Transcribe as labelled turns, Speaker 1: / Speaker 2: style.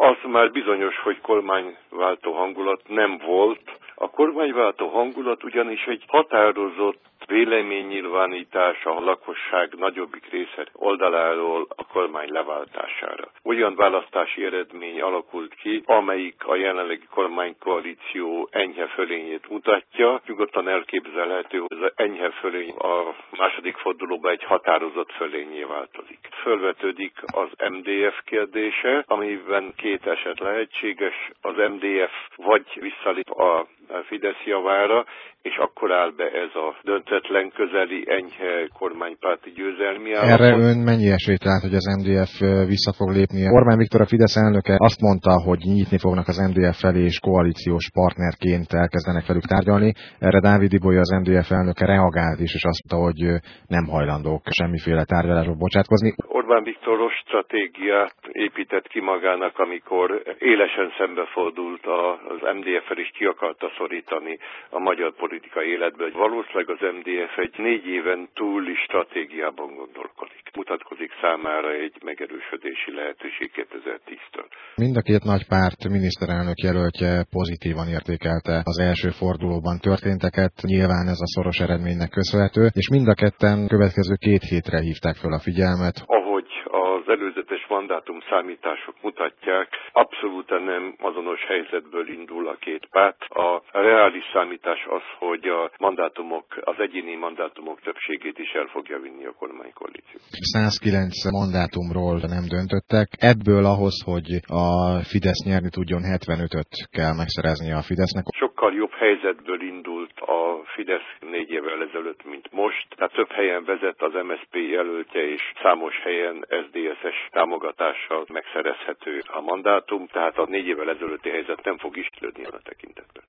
Speaker 1: az már bizonyos, hogy kormányváltó hangulat nem volt. A kormányváltó hangulat ugyanis egy határozott véleménynyilvánítás a lakosság nagyobbik része oldaláról a kormány leváltására. Olyan választási eredmény alakult ki, amelyik a jelenlegi kormánykoalíció enyhe fölényét mutatja. Nyugodtan elképzelhető, hogy az enyhe fölény a második fordulóban egy határozott fölényé változik. Fölvetődik az MDF kérdése, amiben két eset lehetséges. Az MDF vagy visszalép a Fidesz javára, és akkor áll be ez a döntetlen közeli enyhe kormánypárti győzelmi állapot.
Speaker 2: Erre ön mennyi esélyt lát, hogy az MDF vissza fog lépni? Orbán Viktor, a Fidesz elnöke azt mondta, hogy nyitni fognak az MDF felé, és koalíciós partnerként elkezdenek velük tárgyalni. Erre Dávid Ibolya, az MDF elnöke reagált is, és azt mondta, hogy nem hajlandók semmiféle tárgyalásba bocsátkozni.
Speaker 1: Orbán Viktor rossz stratégiát épített ki magának, amikor élesen szembefordult az MDF-el, és ki akarta szorítani a magyar politikai életbe. Valószínűleg az MDF egy 4 éven túli stratégiában gondolkodik. Mutatkozik számára egy megerősödési lehetőség 2010-től.
Speaker 2: Mind a két nagy párt miniszterelnök jelöltje pozitívan értékelte az első fordulóban történteket, nyilván ez a szoros eredménynek köszönhető, és mind a ketten következő 2 hétre hívták fel a figyelmet.
Speaker 1: Ahogy az előzetes mandátum számítások mutatják, abszolút nem azonos helyzetből indul a két párt. A reális számítás az, hogy az egyéni mandátumok többségét is el fogja vinni a kormánykoalíció.
Speaker 2: 109 mandátumról nem döntöttek. Ebből ahhoz, hogy a Fidesz nyerni tudjon, 75-öt kell megszereznie a Fidesznek.
Speaker 1: Sokkal jobb helyzetből indult a Fidesz 4 évvel ezelőtt, mint most. Tehát több helyen vezet az MSZP jelöltje, és számos helyen SZDSZ-es támogatással megszerezhető a mandátum. Tehát a 4 évvel ezelőtti helyzet nem fog istlődni a tekintetben.